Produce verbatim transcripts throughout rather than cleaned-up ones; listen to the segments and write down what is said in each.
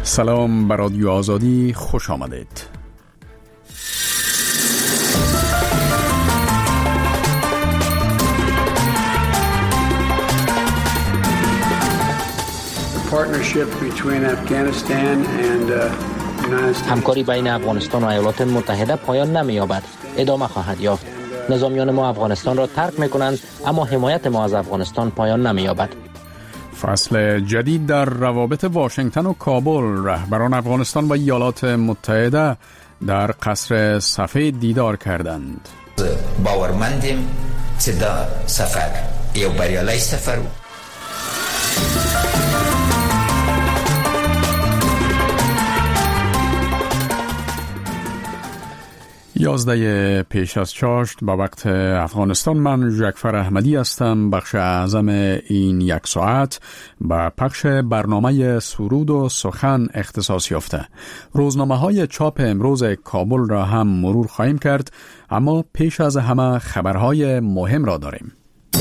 سلام بر رادیو آزادی، خوش آمدید. همکاری بین افغانستان و ایالات متحده پایان نمی‌یابد، ادامه خواهد یافت. نظامیان ما افغانستان را ترک می‌کنند، اما حمایت ما از افغانستان پایان نمی‌یابد. فصل جدید در روابط واشنگتن و کابل. رهبران افغانستان و ایالات متحده در قصر سفید دیدار کردند. باورمندیم که دا سفر یو بریالی سفر یازده پیش از چاشت با وقت افغانستان. من جعفر احمدی هستم. بخش اعظم این یک ساعت با پخش برنامه سرود و سخن اختصاص یافته. روزنامه های چاپ امروز کابل را هم مرور خواهیم کرد، اما پیش از همه خبرهای مهم را داریم.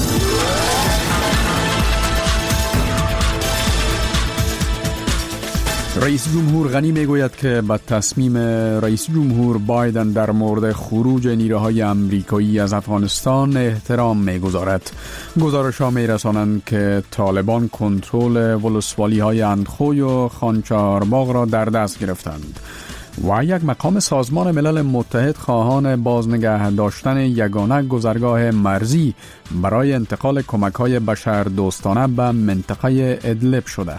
رئیس جمهور غنی میگوید که با تصمیم رئیس جمهور بایدن در مورد خروج نیروهای آمریکایی از افغانستان احترام میگذارد. گزارش‌ها میرسانند که طالبان کنترل ولسوالی های اندخوی و خانچهارباغ را در دست گرفتند و یک مقام سازمان ملل متحد خواهان بازنگه داشتن یگانه گذرگاه مرزی برای انتقال کمک‌های بشردوستانه به منطقه ادلب شده.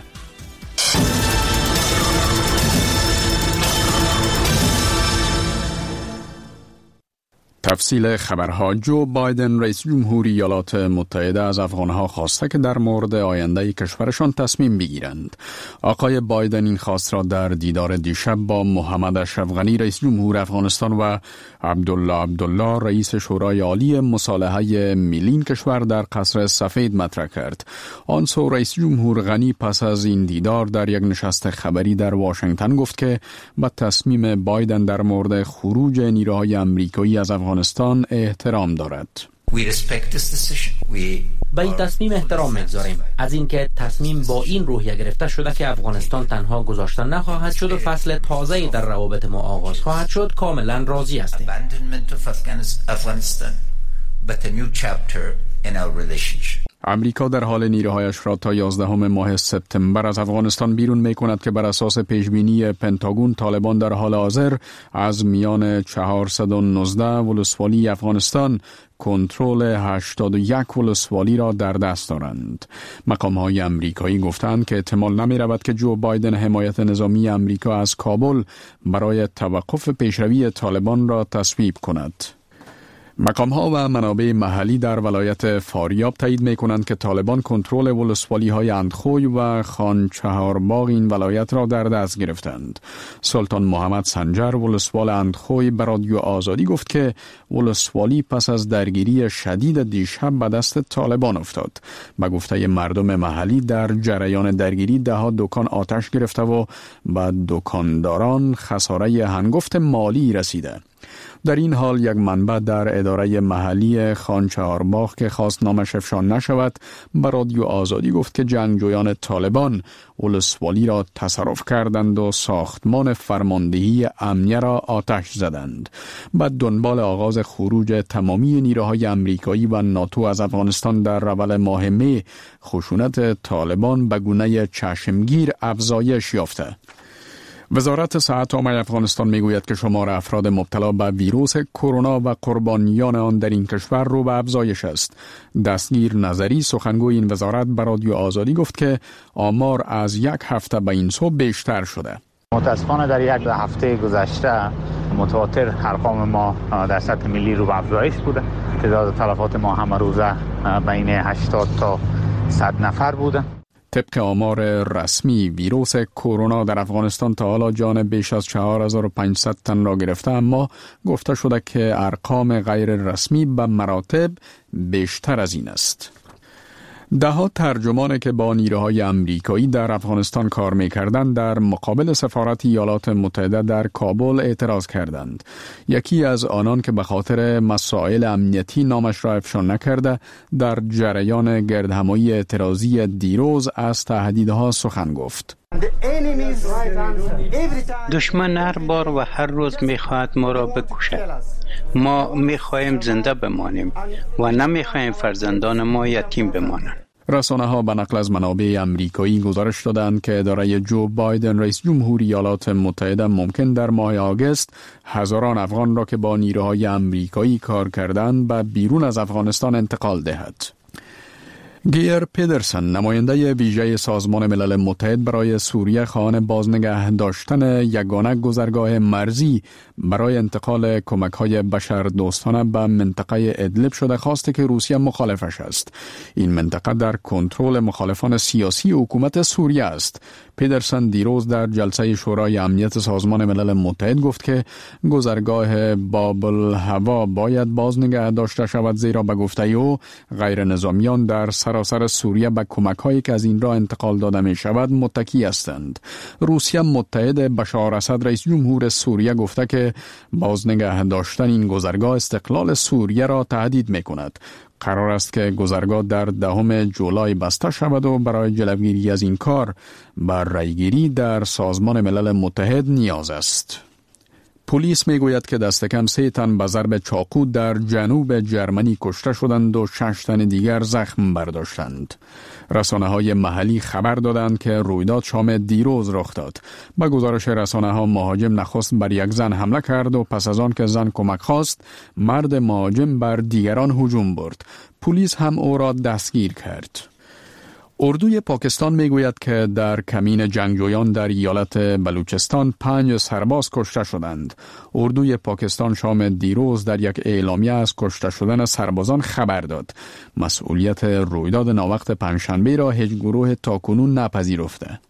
تفصیل خبرها. جو بایدن رئیس جمهوری ایالات متحده از افغانها خواسته که در مورد آینده کشورشان تصمیم بگیرند. آقای بایدن این خواست را در دیدار دیشب با محمد اشرف غنی رئیس جمهور افغانستان و عبدالله عبدالله رئیس شورای عالی مصالحه ملی کشور در قصر سفید مطرح کرد. آن سو رئیس جمهور غنی پس از این دیدار در یک نشست خبری در واشنگتن گفت که با تصمیم بایدن در مورد خروج نیروهای آمریکایی از افغانستان احترام دارد. به این تصمیم احترام میگذاریم. از اینکه تصمیم با این روحیه گرفته شده که افغانستان تنها گذاشته نخواهد شد و فصل تازه‌ای در روابط ما آغاز خواهد شد، کاملا راضی هستیم. امریکا در حال نیروهایش را تا یازدهم ماه سپتامبر از افغانستان بیرون می کند که بر اساس پیشبینی پنتاگون طالبان در حال حاضر از میان چهارصد و نوزده ولسوالی افغانستان کنترل هشتاد و یک ولسوالی را در دست دارند. مقام‌های آمریکایی گفتند که احتمال نمی رود که جو بایدن حمایت نظامی آمریکا از کابل برای توقف پیشروی طالبان را تصویب کند. مقام‌ها و منابع محلی در ولایت فاریاب تایید می‌کنند که طالبان کنترل ولسوالی‌های اندخوی و خانچهارباغ این ولایت را در دست گرفتند. سلطان محمد سنجر ولسوال اندخوی به رادیو آزادی گفت که ولسوالی پس از درگیری شدید دیشب به دست طالبان افتاد. به گفته مردم محلی در جریان درگیری ده ها دکان آتش گرفته و به دکانداران خساره هنگفت مالی رسیده. در این حال یک منبع در اداره محلی خانچهارباغ که خواست نامش افشا نشود به رادیو آزادی گفت که جنگجویان طالبان ولسوالی را تصرف کردند و ساختمان فرماندهی امنیه را آتش زدند. بعد دنبال آغاز خروج تمامی نیروهای آمریکایی و ناتو از افغانستان در اول ماه می، خشونت طالبان به گونه چشمگیر افزایش یافته. وزارت صحت عامه افغانستان میگوید که شمار افراد مبتلا به ویروس کرونا و قربانیان آن در این کشور رو به افزایش است. دستگیر نظری سخنگوی این وزارت به رادیو آزادی گفت که آمار از یک هفته به این سو بیشتر شده. متاسفانه در یک هفته گذشته متواتر ارقام ما در سطح ملی رو به افزایش بوده. تعداد تلفات ما همه روزه بین هشتاد تا صد نفر بوده. طبق آمار رسمی ویروس کرونا در افغانستان تا حالا جان بیش از چهار هزار و پانصد تن را گرفته، اما گفته شده که ارقام غیر رسمی به مراتب بیشتر از این است. ده ها ترجمان که با نیروهای آمریکایی در افغانستان کار می‌کردند در مقابل سفارت ایالات متحده در کابل اعتراض کردند. یکی از آنان که به خاطر مسائل امنیتی نامش را افشا نکرده در جریان گردهمایی اعتراضی دیروز از تهدیدها سخن گفت. دشمن هر بار و هر روز میخواهد ما را بکشد. ما میخواهیم زنده بمانیم و نمیخواهیم فرزندان ما یتیم بمانند. رسانه ها به نقل از منابع امریکایی گزارش دادند که اداره جو بایدن رئیس جمهوری ایالات متحده ممکن در ماه آگوست هزاران افغان را که با نیروهای امریکایی کار کردند به بیرون از افغانستان انتقال دهد. گیر پیدرسن نماینده ویژه سازمان ملل متحد برای سوریه خواهان بازنگه داشتن یگانه گذرگاه مرزی برای انتقال کمک‌های بشردوستانه به منطقه ادلب شده خواسته که روسیه مخالفش است. این منطقه در کنترل مخالفان سیاسی حکومت سوریه است. پیدرسن دیروز در جلسه شورای امنیت سازمان ملل متحد گفت که گذرگاه باب الهوا باید بازنگه داشته شود، زیرا به گفته او غیر نظامیان در سراسر سوریه به کمک‌هایی که از این راه انتقال داده می شود متکی هستند. روسیه متحد بشار اسد رئیس جمهور سوریه گفته که بازنگه داشتن این گذرگاه استقلال سوریه را تهدید می کند. قرار است که گذرگاه در دهم جولای بسته شود و برای جلوگیری از این کار بر رأیگیری در سازمان ملل متحد نیاز است. پلیس میگوید که دست کم سه تن به ضرب چاقو در جنوب جرمنی کشته شدند و شش تن دیگر زخم برداشتند. رسانه های محلی خبر دادند که رویداد شام دیروز رخ داد. به گزارش رسانه ها مهاجم نخست بر یک زن حمله کرد و پس از آن که زن کمک خواست مرد مهاجم بر دیگران هجوم برد. پلیس هم او را دستگیر کرد. اردوی پاکستان میگوید که در کمین جنگجویان در ایالت بلوچستان پنج سرباز کشته شدند. اردوی پاکستان شام دیروز در یک اعلامیه از کشته شدن سربازان خبر داد. مسئولیت رویداد ناوقت پنجشنبه را هیچ گروه تاکنون نپذیرفته.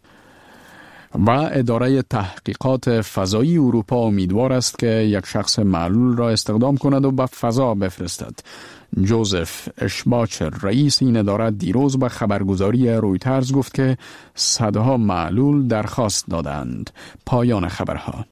و اداره تحقیقات فضایی اروپا امیدوار است که یک شخص معلول را استخدام کند و به فضا بفرستد. جوزف اشباچر رئیس این اداره دیروز به خبرگزاری رویترز گفت که صدها معلول درخواست دادند. پایان خبرها.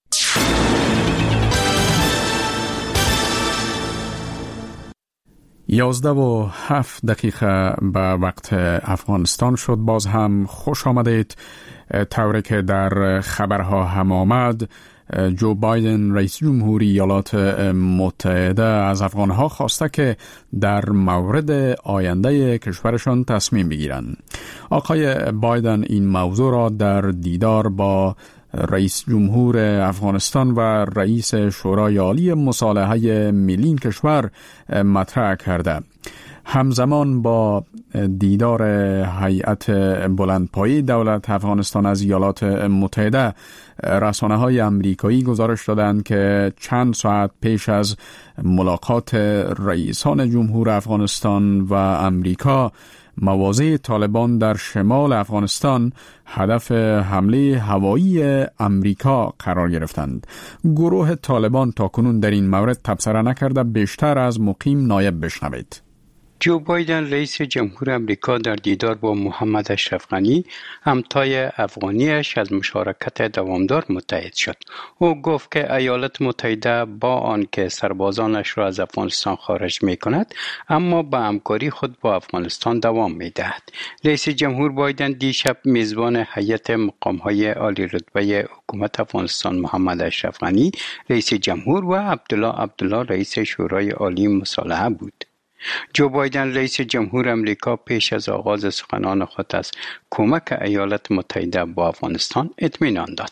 یازده و هفت دقیقه به وقت افغانستان شد. باز هم خوش آمدید. طوری که در خبرها هم آمد، جو بایدن رئیس جمهوری ایالات متحده از افغانها خواسته که در مورد آینده کشورشان تصمیم بگیرند. آقای بایدن این موضوع را در دیدار با رئیس جمهور افغانستان و رئیس شورای عالی مصالحه ملی کشور مطرح کرده. همزمان با دیدار هیئت بلندپایه دولت افغانستان از ایالات متحده، رسانه‌های امریکایی گزارش دادند که چند ساعت پیش از ملاقات رئیسان جمهور افغانستان و امریکا، مواضع طالبان در شمال افغانستان هدف حمله هوایی امریکا قرار گرفتند. گروه طالبان تاکنون در این مورد تبصره نکرده. بیشتر از مقیم نایب بشنوید. جو بایدن رئیس جمهور امریکا در دیدار با محمد اشرف غنی همتای افغانیش از مشارکت دوامدار متحد شد. او گفت که ایالات متحده با آنکه سربازانش را از افغانستان خارج می کند، اما با همکاری خود با افغانستان دوام می دهد. رئیس جمهور بایدن دیشب میزبان هیئت مقام‌های عالی رتبه حکومت افغانستان محمد اشرف غنی رئیس جمهور و عبدالله عبدالله رئیس شورای عالی مصالحه بود. جو بایدن رئیس جمهور امریکا پیش از آغاز سخنان خود از کمک ایالات متحده با افغانستان اطمینان داد.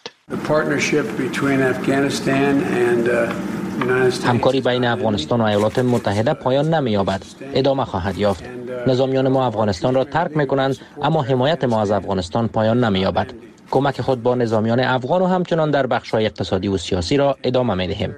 همکاری بین افغانستان و ایالات متحده پایان نمی‌یابد، ادامه خواهد یافت. نظامیان ما افغانستان را ترک می‌کنند، اما حمایت ما از افغانستان پایان نمی‌یابد. کمک خود با نظامیان افغان و همچنان در بخش‌های اقتصادی و سیاسی را ادامه می‌دهیم.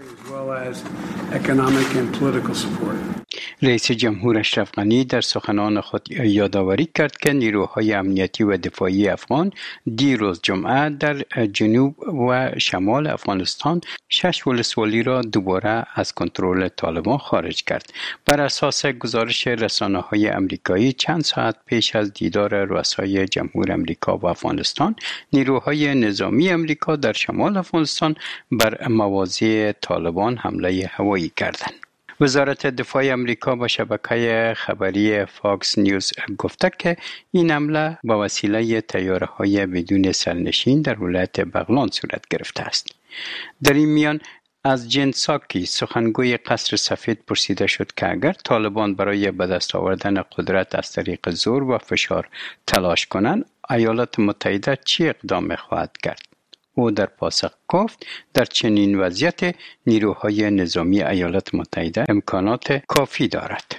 رئیس جمهور اشرف غنی در سخنان خود یادآوری کرد که نیروهای امنیتی و دفاعی افغان دیروز جمعه در جنوب و شمال افغانستان شش ولسوالی را دوباره از کنترل طالبان خارج کرد. بر اساس گزارش رسانه‌های امریکایی چند ساعت پیش از دیدار رؤسای جمهور امریکا و افغانستان، نیروهای نظامی امریکا در شمال افغانستان بر مواضع طالبان حمله هوایی کردند. وزارت دفاع امریکا با شبکه خبری فاکس نیوز گفته که این حمله با وسیله طیاره‌های بدون سرنشین در ولایت بغلان صورت گرفته است. در این میان از جن ساکی سخنگوی قصر سفید پرسیده شد که اگر طالبان برای به دست آوردن قدرت از طریق زور و فشار تلاش کنند، ایالات متحده چه اقدام خواهد کرد؟ او در پاسخ گفت در چنین وضعیت نیروهای نظامی ایالات متحده امکانات کافی دارد.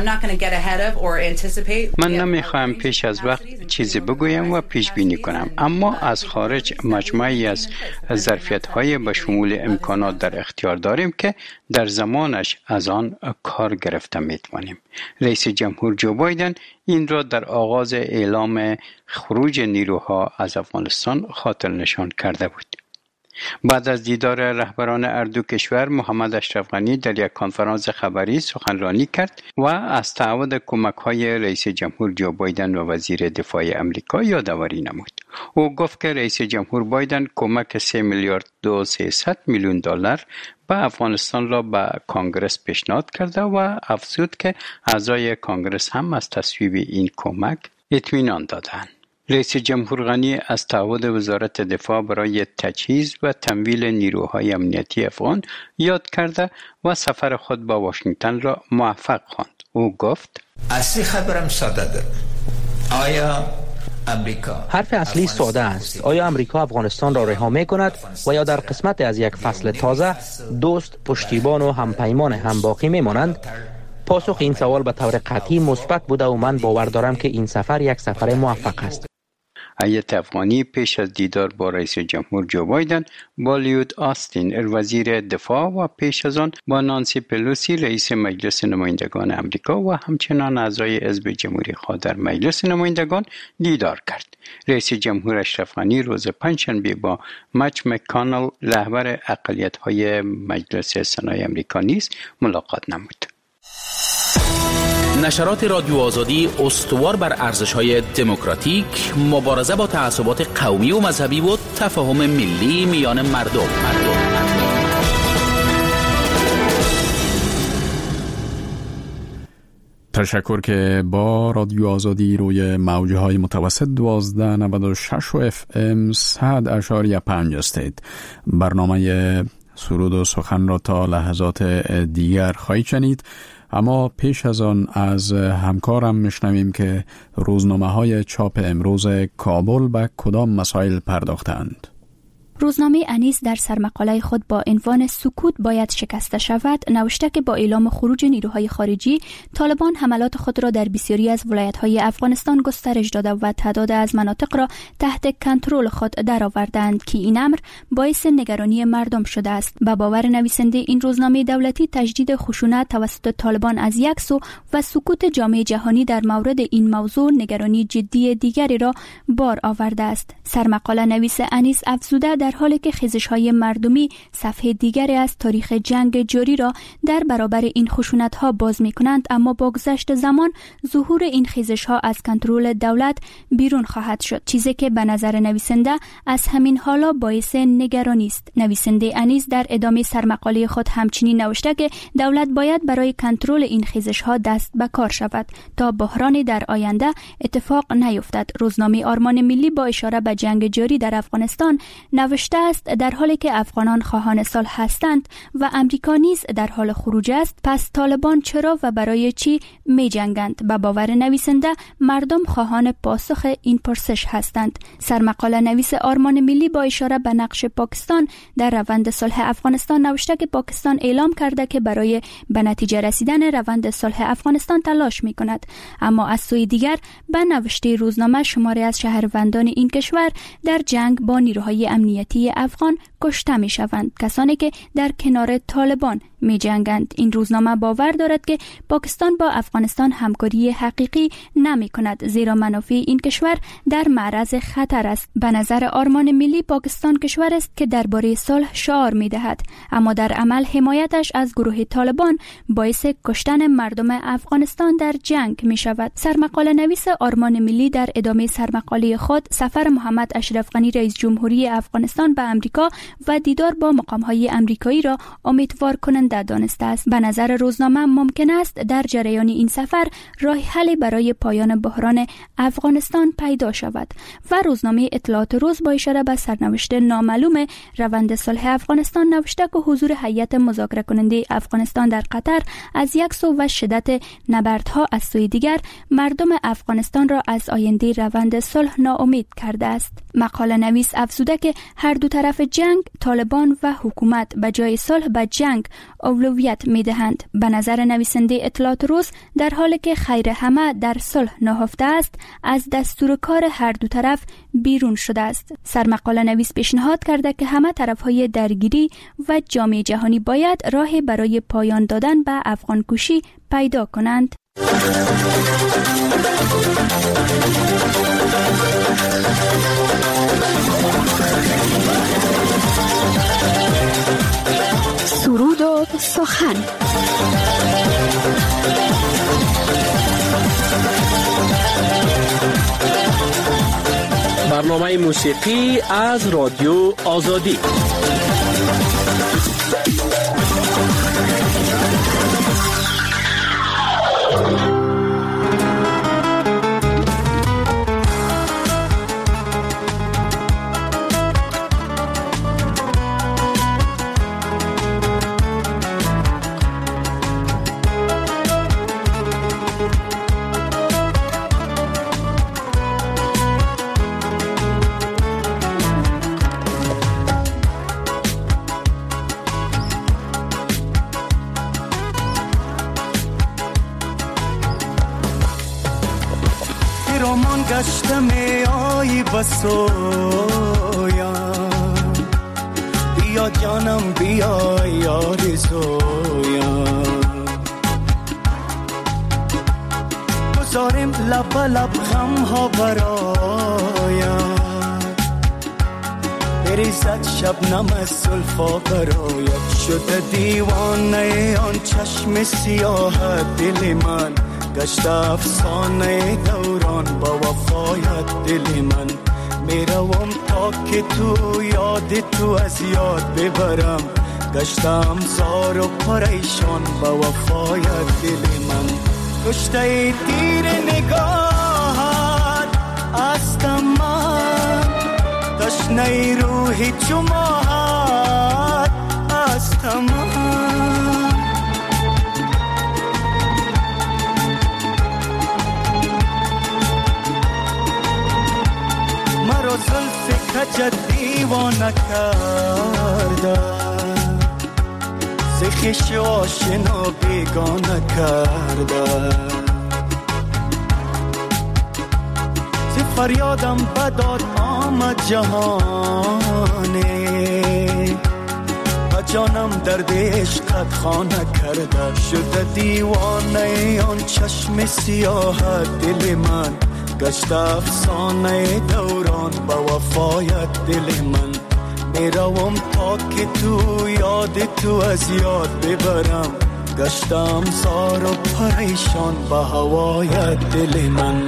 من نمیخواهم پیش از وقت چیزی بگویم و پیش بینی کنم، اما از خارج مجموعی از ظرفیت‌های به شمول امکانات در اختیار داریم که در زمانش از آن کار گرفته می‌توانیم. رئیس جمهور جو بایدن این را در آغاز اعلام خروج نیروها از افغانستان خاطر نشان کرده بود. بعد از دیدار رهبران هر دو کشور، محمد اشرف غنی در یک کنفرانس خبری سخنرانی کرد و از تعهد کمک‌های رئیس جمهور جو بایدن و وزیر دفاع امریکا یادآوری نمود. او گفت که رئیس جمهور بایدن کمک سه میلیارد و سیصد میلیون دلار به افغانستان را به کانگرس پیشنهاد کرده و افزود که اعضای کانگرس هم از تصویب این کمک اطمینان دادند. رئیس جمهور غنی از تعهد وزارت دفاع برای تجهیز و تمویل نیروهای امنیتی افغان یاد کرده و سفر خود با واشنگتن را موفق خواند. او گفت: اصلی خبرم ساده ده. آیا امریکا حرف اصلی ساده است. آیا امریکا افغانستان را رها می کند و یا در قسمت از یک فصل تازه دوست، پشتیبان و همپیمان هم باقی می مانند؟ پاسخ این سوال به طور قطعی مثبت بوده و من باور دارم که این سفر یک سفر موفق است. هیئت افغانی پیش از دیدار با رئیس جمهور جو بایدن با لیود آستین وزیر دفاع و پیش از آن با نانسی پلوسی رئیس مجلس نمایندگان امریکا و همچنان اعضای حزب جمهوری خواه در مجلس نمایندگان دیدار کرد. رئیس جمهور اشرف غنی روز پنجشنبه با مچ مکانل رهبر اقلیت‌های مجلس سنای امریکا نیز ملاقات نمود. نشرات رادیو آزادی استوار بر ارزش‌های دموکراتیک، مبارزه با تعصبات قومی و مذهبی و تفاهم ملی میان مردم. مردم. تشکر که با رادیو آزادی روی موجه های متوسط دوازده نود و شش و اف ام صد اشاری پنج هستید. برنامه سرود و سخن را تا لحظات دیگر خواهید شنید، اما پیش از آن از همکارم میشنویم که روزنامه های چاپ امروز کابل به کدام مسائل پرداختند. روزنامه انیس در سرمقاله خود با عنوان سکوت باید شکسته شود نوشته که با اعلام خروج نیروهای خارجی، طالبان حملات خود را در بسیاری از ولایت‌های افغانستان گسترش داده و تعداد از مناطق را تحت کنترل خود درآوردند که این امر باعث نگرانی مردم شده است. به باور نویسنده این روزنامه دولتی، تجدید خشونت توسط طالبان از یک سو و سکوت جامعه جهانی در مورد این موضوع نگرانی جدی دیگری را بار آورده است. سرمقاله نویس انیس افزوده در حالی که خیزش‌های مردمی صفحه دیگری از تاریخ جنگ جاری را در برابر این خشونت‌ها باز می‌کنند، اما با گذشت زمان ظهور این خیزش‌ها از کنترل دولت بیرون خواهد شد، چیزی که به نظر نویسنده از همین حالا باعث نگرانی است. نویسنده انیس در ادامه سرمقاله خود همچنین نوشته که دولت باید برای کنترل این خیزش‌ها دست به کار شود تا بحرانی در آینده اتفاق نیفتد. روزنامه آرمان ملی با اشاره به جنگ جاری در افغانستان نوشته است در حالی که افغانان خواهان صلح هستند و امریکا نیز در حال خروج است، پس طالبان چرا و برای چی می جنگند؟ به باور نویسنده مردم خواهان پاسخ این پرسش هستند. سرمقاله نویس آرمان ملی با اشاره به نقش پاکستان در روند صلح افغانستان نوشته که پاکستان اعلام کرده که برای به نتیجه رسیدن روند صلح افغانستان تلاش می کند، اما از سوی دیگر به نوشته روزنامه شماری از شهروندان این کشور در جنگ با نیروهای امنیتی افغان کشته می شوند، کسانی که در کنار طالبان می جنگند. این روزنامه باور دارد که پاکستان با افغانستان همکاری حقیقی نمی کند، زیرا منافع این کشور در معرض خطر است. به نظر آرمان ملی پاکستان کشور است که درباره صلح شعار می دهد، اما در عمل حمایتش از گروه طالبان باعث کشتن مردم افغانستان در جنگ می شود. سرمقاله نویس آرمان ملی در ادامه سرمقاله خود سفر محمد اشرف غنی رئیس جمهوری افغانستان به امریکا و دیدار با مقام‌های امریکایی را امیدوار کننده دانسته است. به نظر روزنامه ممکن است در جریان این سفر راه حل برای پایان بحران افغانستان پیدا شود و روزنامه اطلاعات روز با اشاره به سرنوشت نامعلوم روند صلح افغانستان نوشته که حضور هیئت مذاکره کننده افغانستان در قطر از یک سو و شدت نبردها از سوی دیگر مردم افغانستان را از آینده روند صلح ناامید کرده است. مقاله نویس افزوده که هر دو طرف جنگ، طالبان و حکومت به جای صلح به جنگ اولویت می‌دهند. به نظر نویسنده اطلاعات روز در حالی که خیر همه در صلح نهفته است، از دستور کار هر دو طرف بیرون شده است. سرمقاله نویس پیشنهاد کرده که همه طرف‌های درگیری و جامعه جهانی باید راهی برای پایان دادن به افغان کشی پیدا کنند. سرود و سخن. برنامه موسیقی از رادیو آزادی. رامان گشتم آی بسویم، بیا جانم بیا یاد سویم، گذارم لب لب غم ها برایم، بریزد شبنم از زلفا براید، شده دیوانه آن چشم سیاه دل من، گشت افسانه دوران با وفایت دل من، میروم تا که تو یاد تو از یاد ببرم، گشتم زار و پریشان با وفایت دل من، کشته تیر نگاهت هستم من، تشنه روحی چو ماهت هستم من، مرا زلف کجت دیوانه کرده، ز خویش آشنا بیگانه کرده، ز فریادم بداد آمد جهانه، و جانم درد عشقت خانه کرده، شده دیوانه آن چشم سیاه دل من، گشت افسانه دوران با وفایت دل من، میروم تا که تو یاد تو از یاد ببرم، گشتم زار و پریشان با هوایت دل من.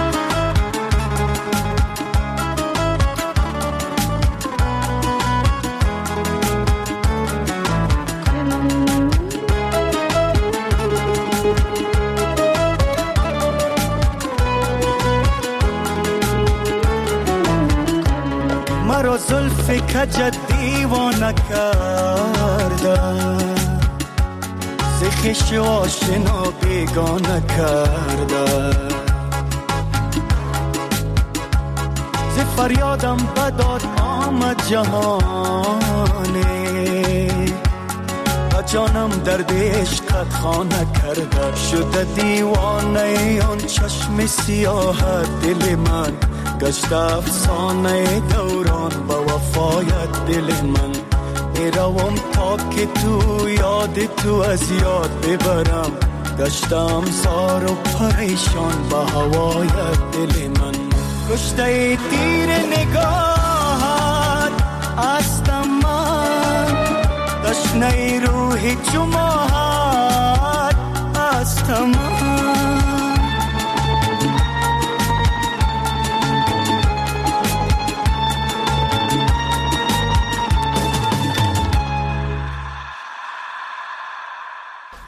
مرا زلف کجت دیوانه کرده، ز خویش آشنا بیگانه کرده، ز فریادم بداد آمد جهانه، و جانم درد عشقت خانه کرده، شده دیوانه آن چشم سیاه دل من، گشت افسانه دوران با وفایت دل من، میروم تا که تو یاد تو از یاد ببرم، گشتم زار و پریشان با هوایت دل من، کشته تیر نگاهت هستم من، تشنه روحی چو ماهت هستم من.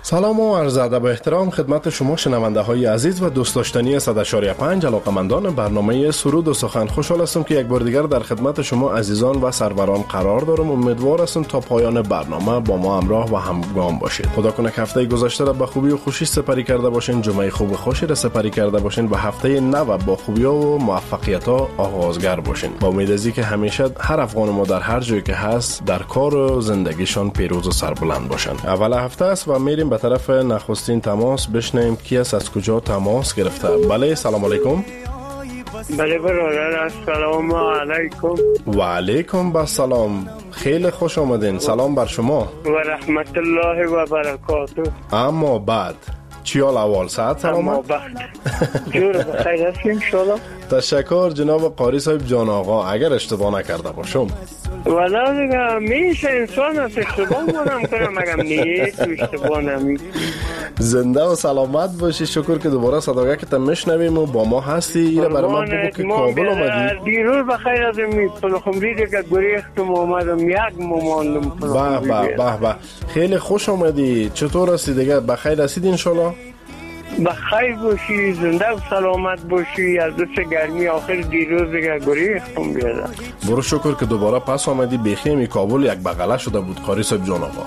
سلام و عرض ادب و احترام خدمت شما شنونده های عزیز و دوست داشتنی صد و پنج علاقمندان برنامه سرود و سخن. خوشحال هستم که یک بار دیگر در خدمت شما عزیزان و سروران قرار دارم. امیدوار هستم تا پایان برنامه با ما همراه و همگام باشید. خدا کنه که هفته گذشته را به خوبی و خوشی سپری کرده باشین، جمعه خوب و خوشی را سپری کرده باشین و هفته نو با خوبی و موفقیت ها آغازگر باشین. با امید از اینکه همیشه هر افغان ما در هر جایی که هست در کار و زندگیشان پیروز و سربلند باشن. اول هفته است و میریم به طرف نخستین تماس. بشنیم کی است، از کجا تماس گرفته. بله، سلام علیکم. بله برادر، السلام علیکم. و علیکم السلام. خیلی خوش آمدین. سلام بر شما و رحمت الله و برکاته. اما بعد چی حال اول؟ ساعت سلامت؟ اما بعد جور بخیر هستیم انشالله. تشکر جناب قاری صاحب جان آقا. اگر اشتباه نکرده باشم والا دیگه میشه انسان است اشتباه کنم کنم مگم نیست اشتباه نمی. زنده و سلامت باشی. شکر که دوباره صداگه که تا میشنویم و با ما هستی. ایره برای ما بگو که کابل آمدی. دیروز بخیر از می پلخمری دیگه گریختم آمدم یک مماندم به به به به. خیلی خوش آمدی. چطور هستی دیگه؟ بخیر هستید انشالله؟ بخیر باشی، زنده و سلامت باشی. از دست گرمی آخر دیروز دیگه گریختم بیادم. برو شکر که دوباره پس آمدی. بیخیمی کابل یک بغله شده بود قاری صاحب جان آقا.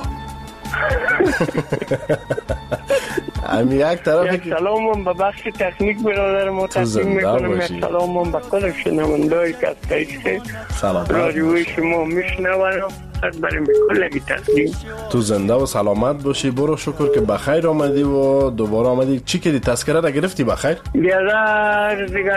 امی یک طرف یک سلامم به بخش تکنیک برادر ما تقدیم میکنم. یک سلامم به کل شنونده‌ای که از طریق رادیوی شما میشنوم. بریم به کلگی تقدیم. تو زنده و سلامت باشی. برو شکر که بخیر آمدی و دوباره آمدی. چی کردی؟ تذکره را گرفتی بخیر؟ بیادر دیگه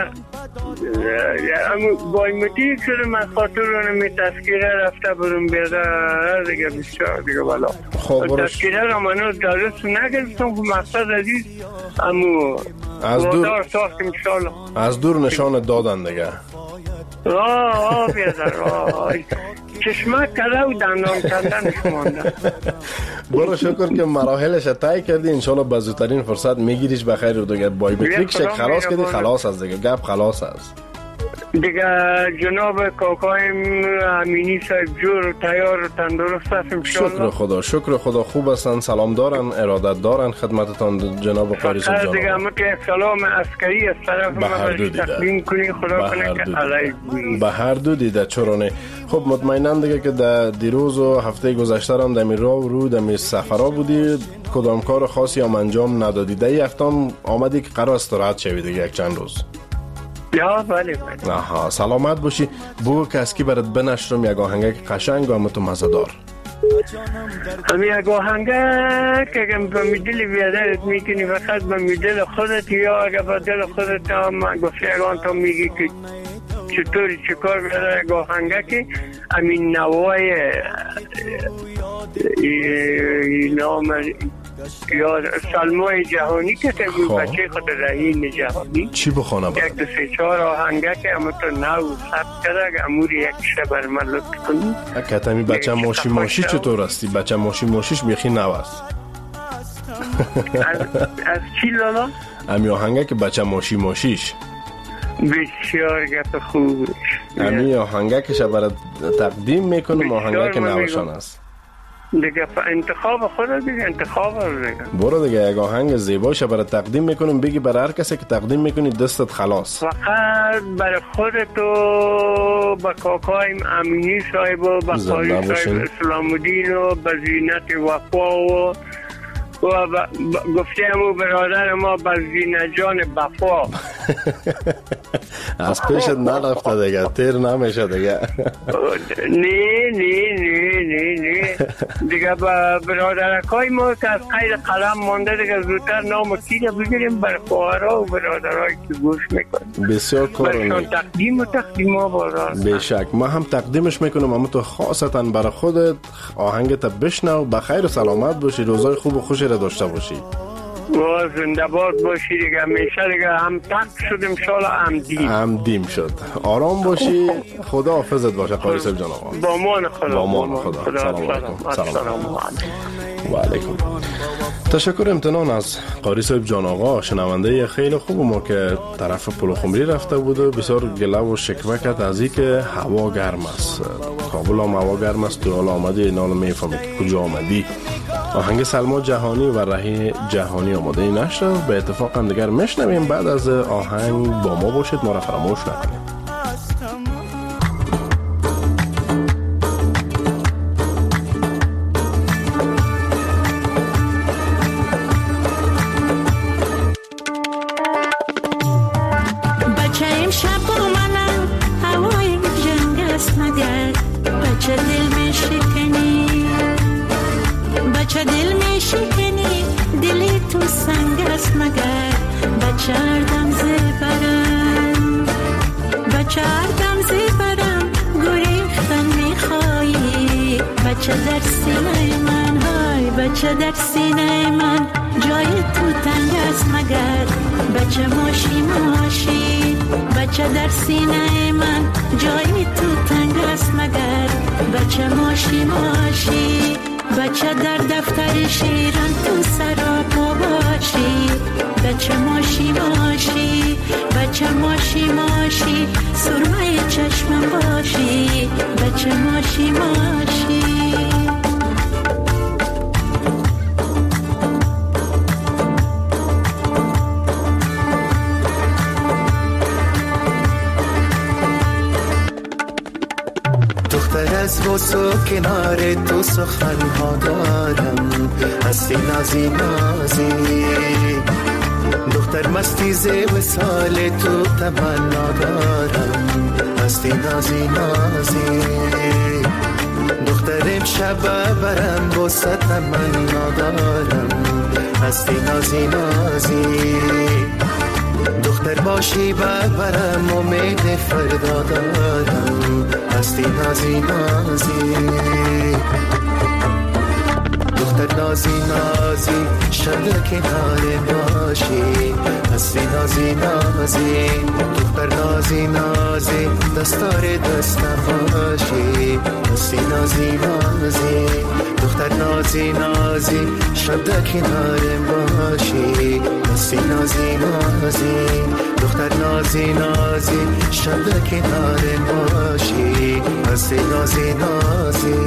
با ایمتی شده من خاطر رو نمی تذکره رفته برم بیادر دیگه بسیار دیگه بلا. خب تذکره را منو دارست نگرفتم که مقصد عزیز امو از دور ساختم انشالله. از دور نشان دادن دیگه. آه آه بیادر آه چشمک کرده و دندان کندنش مانده. برو شکر که مراحلش طی کردی. انشالله به زودترین فرصت میگیریش بخیر و دیگه بایومتریکش خلاص کردی. خلاص از دیگه گپ خلاص است دیگه. جناب کاکایم امینی صاحب جور تیار و تندرست است انشالله. شکر خدا شکر خدا خوب هستن، سلام دارن، ارادت دارن خدمتتان جناب قاری صاحب جان. دیگه همه که سلام عسکری از طرف من تقدیم کنی. خدا کنه که علیه به هر دو دیده چرا نه. خب مطمئنم دیگه که در دیروز و هفته گذشته هم در می راه و رو در می سفرها بودی، کدام کار خاصی هم انجام ندادی. در این هفته هم آمدی که قرار استراحت شوی دیگه یک چند روز. یا بله بله. آها سلامت باشی. بگو که از کی برات بنشرم یک آهنگ قشنگ و همتو مزدار. همی یک آهنگ که اگه به میدل بیادرت میکنی فقط به میدل خودت، یا اگه به دل خودت هم گفتی اگه تا میگی که چطوری چه کار بیادر یک آهنگ که همین نوای نام یا سلمای جهانی که تبید بچه خود رهین جهانی چی بخونه یک دو سه چهار آهنگه که همه تو نو ثبت کرده اموری یک شبر من لطف کنی. کتمی بچه ماشی ماشی چطور هستی؟ بچه ماشی ماشیش بیخی نو است. از, از چی لالا؟ امی آهنگه که بچه ماشی ماشیش بسیار گپ خوبش. امی آهنگه که شبر تقدیم میکنم آهنگه که نوشان است دیگه انتخاب خود دیگه انتخاب دیگه. برو دیگه یک آهنگ زیباش برای تقدیم میکنیم. بگی برای هر کسی که تقدیم میکنی دستت خلاص. فقط برای خودت و با کاکایم امینی صاحب و با قاری صاحب اسلام الدین و با زینت وفا و و گفتیم و برادر ما با زینت جان بفا. از پیشت نرفته دیگه، تیر نمیشه دیگه. نه نه نه نه نه دیگه با برادرکای ما که از خیر قلم مانده دیگه زودتر نام کیره بگیریم بر خواهرها و برادرهایی که گوش میکنیم. بسیار کارونه. برشان تقدیم و تقدیم ها باران. بشک ما هم تقدیمش میکنم. اما تو خاصتا برای خودت آهنگت بشنو. بخیر و سلامت باشی. روزای خوب و خوشی را داشته باشی. و زنده باد باشی دیگه. همیشه دیگه هم تق شدیم شالا هم دیم هم دیم شد. آرام باشی. خدا حافظت باشه قاری صاحب جان آقا. با مان خدا. با مان خدا. خدا. سلام علیکم. سلام و علیکم. تشکر امتنان از قاری صاحب جان آقا، شنونده خیلی خوب ما که طرف پلخمری رفته بود و بسیار گله و شکوه کرد از این که هوا گرم است. کابل هم هوا گرم است. تو حالا آمدی اینا رو میفهمی که کجا آمدی. آهنگ سلما جهانی و رهی جهانی آماده نشر به اتفاق هم دیگر میشنویم. بعد از آهنگ با ما باشید، ما را فراموش نکنید. بچه در سینه من جای تو تنگ است مگر بچه ماشی ماشی بچه در سینه من جای تو تنگ است مگر بچه ماشی ماشی بچه در دفتر شیران تو سراپا باشی بچه ماشی ماشی بچه ماشی ماشی سرمه چشمم باشی بچه ماشی ماشی از واسو کنار تو سخن ها دارم هستی نازی نازی دختر مستی زی و سال تو تمنا دارم هستی نازی نازی دختر امشب برم واسه تمنا دارم هستی نازی نازی دختر باشی ببرم امید فردا دارم هستی نازی نازی دختر نازی نازی شب کنار باشی هستی نازی نازی دختر نازی نازی دستار دستم باشی هستی نازی نازی دختر نازی نازی شب کنار باشی هستی نازی نازی دختر نازی نازی شب کنار باشی هستی نازی نازی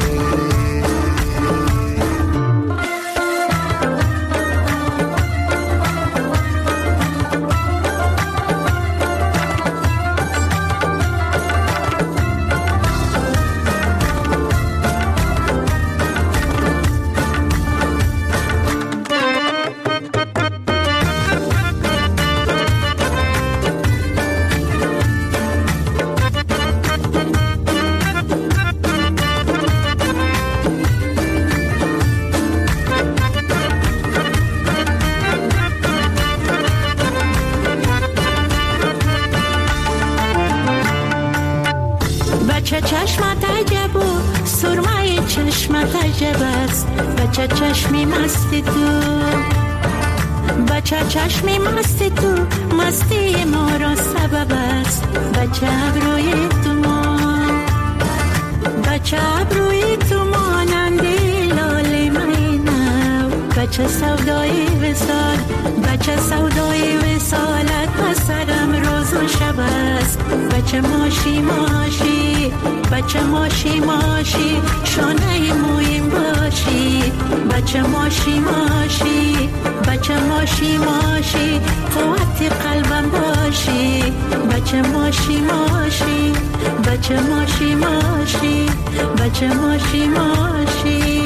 بچه چشمی مستی تو بچه چشمی مستی تو مستی ما را سبب است بچه ابروی تو ما بچه ابروی تو مانندی لاله مینو بچه سودای وصال بچه سودای وصالت بسرم روز و شب است بچه ماشی ماشی بچه ماشی ماشی شانه مویم باشی بچه ماشی ماشی بچه ماشی ماشی قوت قلبم باشی بچه ماشی ماشی بچه ماشی ماشی بچه ماشی ماشی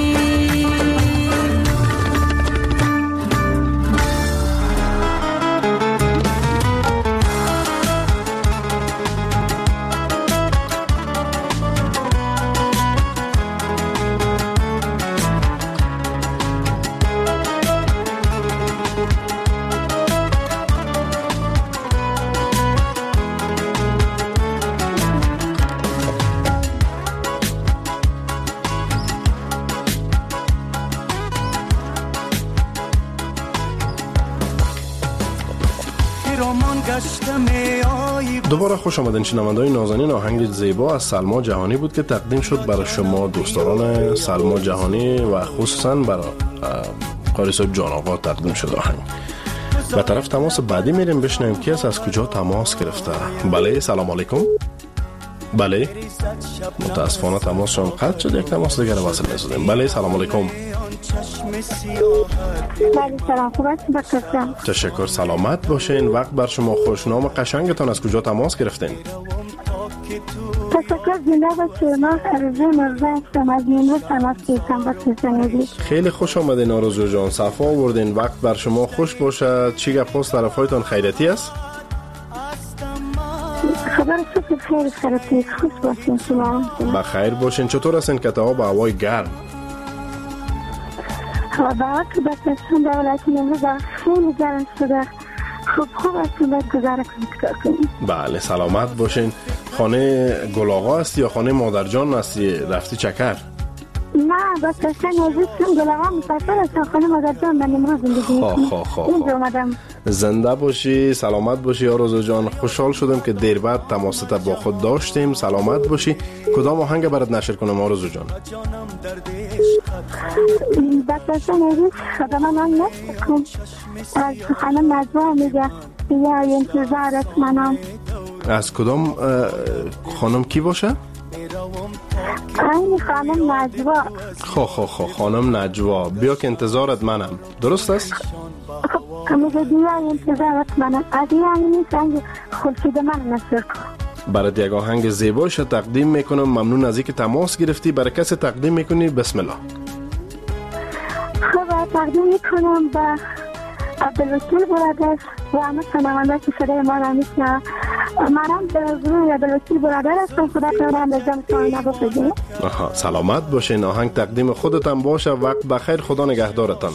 دوباره خوش آمدین شنونده‌های نازنین. آهنگ زیبا از سلما جهانی بود که تقدیم شد برای شما دوستداران سلما جهانی و خصوصا برای قاری صاحب جان آقا تقدیم شد آهنگ. به طرف تماس بعدی میریم بشنویم کی است، از کجا تماس گرفته. بله سلام علیکم. بله متاسفانه تماسشان قطع شد. یک تماس دیگر وصل نشدیم. بله سلام علیکم. بله سلام خوب هستید دکتر جان؟ تشکر سلامت باشین. وقت بر شما خوش. نام قشنگتان از کجا تماس گرفتین؟ تشکر زنده باشید. من عرضه مرزا هستم از نیمروز تماس گرفتم با تشنگی. خیلی خوش آمدین آرزو جان. صفا آوردین. وقت بر شما خوش باشد. چی گپ است؟ طرفایتان خیریتی است؟ خبر شکر خیر خیریتی. خوش باشین شما. بخیر باشین. چطور هستین که تا با هوای گرم؟ هوا که بسیار در ولایت نیمروز خیلی گرم شده. خوب خوب هستیم باید گذاره کنیم. بله سلامت باشین. خانه گل آقا هستی یا خانه مادر جان هستی؟ رفتی چکر؟ نه بس اصلا نزدیکم گل آقا مسافر هستم. خانه مادر جان من امروز زندگی میکنم. خواه خواه اینجا اومدم. زنده باشی سلامت باشی آرزو جان. خوشحال شدم که دیر بعد تماست با خود داشتیم. سلامت باشی. کدام آهنگ برات نشر کنم آرزو جان؟ بس اصلا نزدیک خدا من هم نشر کن. از خانم نجوا میگه یا انتظارت منم. از کدام خانم کی باشه؟ این خانم نجوا. خو خو خو خانم نجوا. بیا که انتظارت منم. درست است؟ خب میگه بیا انتظارت منم. از این نیست انگه خورشید من نشر کن. برات یک آهنگ زیبایش تقدیم میکنم. ممنون از اینکه تماس گرفتی. برای کسی تقدیم میکنی؟ بسم الله. خب تقدیم میکنم با عبدالوکیل برادر و همه شنونده که صدای ما را میشنوند. منم به گروه عبدالوکیل برادر هستم. خدا کنم به جان شما نباشید. آها سلامت باشین. آهنگ تقدیم خودتان باشه. وقت بخیر. خدا نگهدارتان.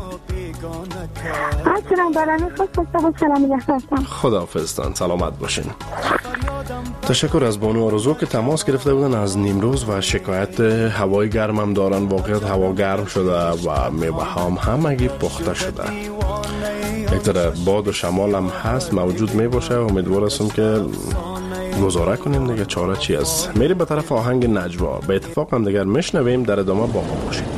همچنان برای خود باشید. سلام نگهدارتان. خدا حافظتان. سلامت باشین. تشکر از بانو آرزو که تماس گرفته بودن از نیمروز و شکایت هوای گرم هم دارن. واقعیت هوا گرم شده و میوه هم همگی پخته شده. یک ذره باد و شمال هم هست موجود می باشه. امیدوار هستم که گزاره کنیم دیگه. چاره چی است؟ میریم به طرف آهنگ نجوا. به اتفاق هم دیگر میشنویم. در ادامه با ما باشیم.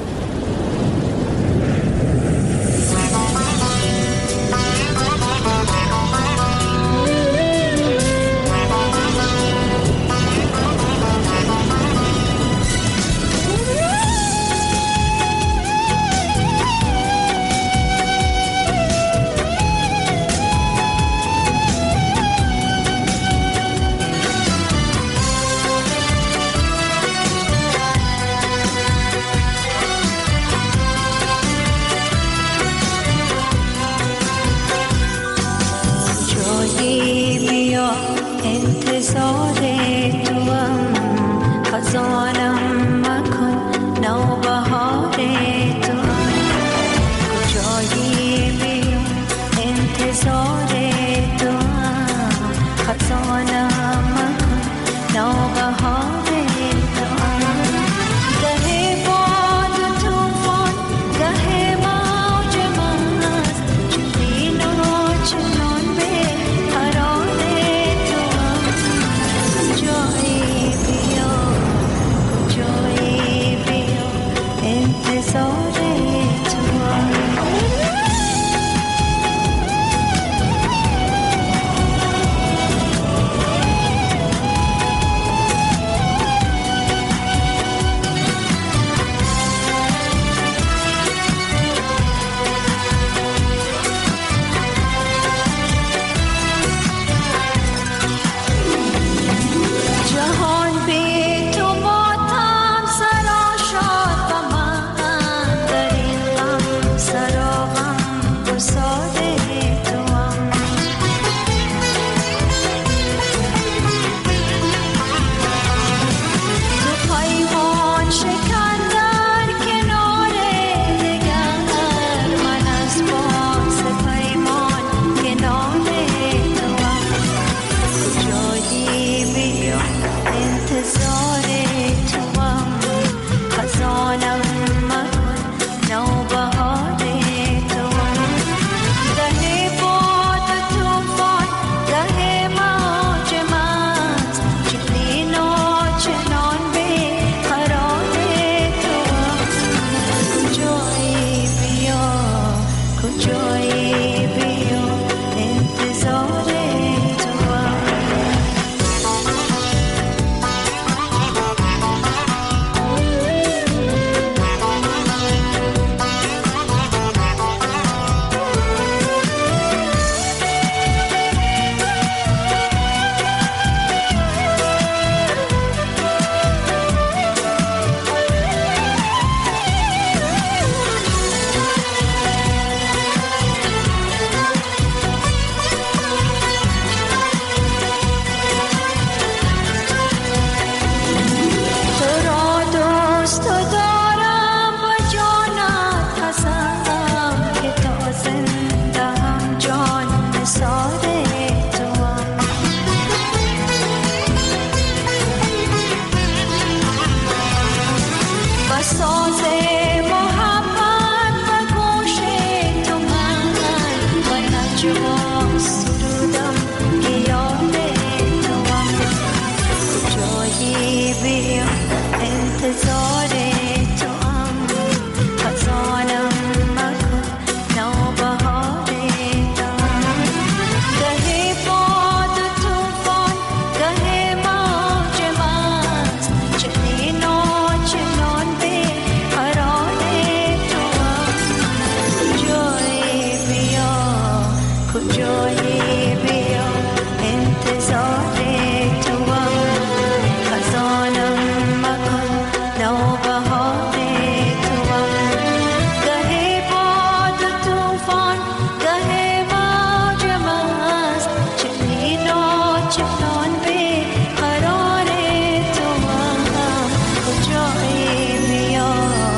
کجایی بیا انتظار تو هم خزانم مکن نوبهار تو هم گه باد و توفان گه موج مست چه میرا چه پلان به قرار تو هم کجایی بیا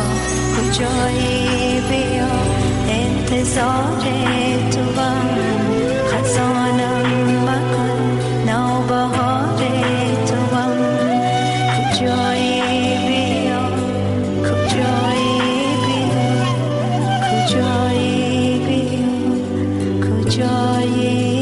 کجایی بیا انتظار تو هم خزانم مکن نوبهار تو هم کجایی بیا کجایی بیا کجایی بیا کجایی بیا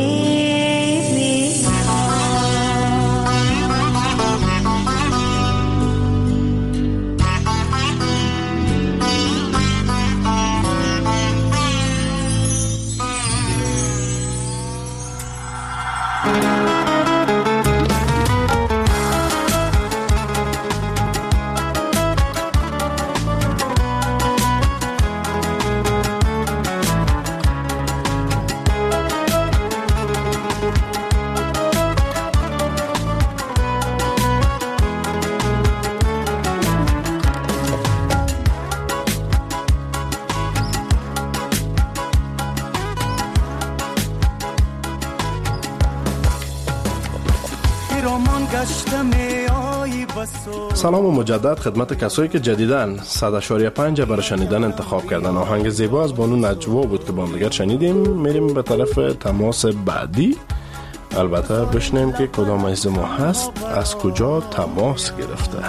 سلام و مجدد خدمت کسایی که جدیداً صد اشاریه پنج برای شنیدن انتخاب کردن. آهنگ زیبا از بانو نجوا بود که با هم دیگر شنیدیم. میریم به طرف تماس بعدی. البته بشنیم که کدام از ما هست، از کجا تماس گرفته.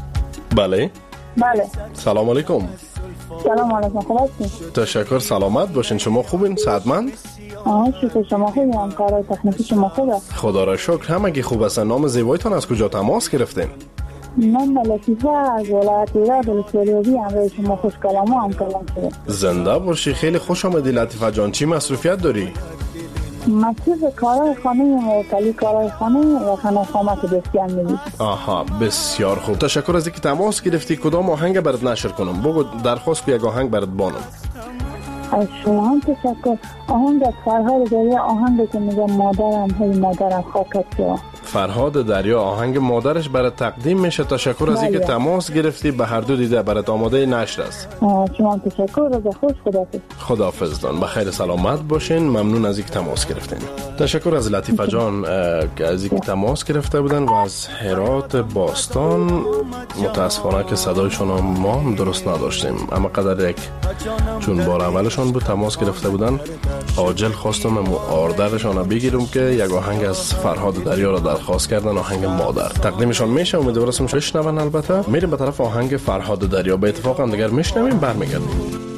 بله بله. سلام علیکم. سلام علیکم. خوب هستین؟ تشکر، سلامت باشین. شما خوبین؟ صحتمند؟ آه شکر. شما خوبین؟ همکارای تکنیکی شما خوبه؟ خدا را شکر. همگی خوب هستن. نام زیبایتان از کجا تماس گرفتین؟ من لطیفه از ولایت ایراد السریابی همراه شما خوش کلام هم کلام شده. زنده باشی. خیلی خوش آمدی لطیفه جان. چی مصروفیت داری؟ مصروف کارهای خانه و کلی کارهای خانه و خانه خامت بسیار میدید. آها بسیار خوب. تشکر از اینکه تماس گرفتی. کدام آهنگ برات نشر کنم؟ بگو درخواست که یک آهنگ برات بانم. از شما هم تشکر. آهنگ از فرهاد دریا، آهنگ که میگه مادرم هی مادرم خاکت شو. فرهاد دریا آهنگ مادرش برات تقدیم میشه. تشکر از اینکه تماس گرفتی. به هر دو دیده برات آماده نشر است. شما هم تشکر. روز خوش. خداحافظ. خداحافظ دان. بخیر سلامت باشین. ممنون از اینکه تماس گرفتین. تشکر از لطیفه جان که از اینکه تماس گرفته بودن و از هرات باستان. متاسفانه که صدایشون ما هم درست نداشتیم، اما قدر یک چون بار اولشون بود تماس گرفته بودن، عاجل خواستم آردرشان بگیرم که یک آهنگ از فرهاد دریا را درخواست کردن، آهنگ مادر تقدیمشان میشه. امیدوارم بشنون. البته میریم به طرف آهنگ فرهاد دریا. به اتفاق هم دیگر میشنویم، برمیگردیم.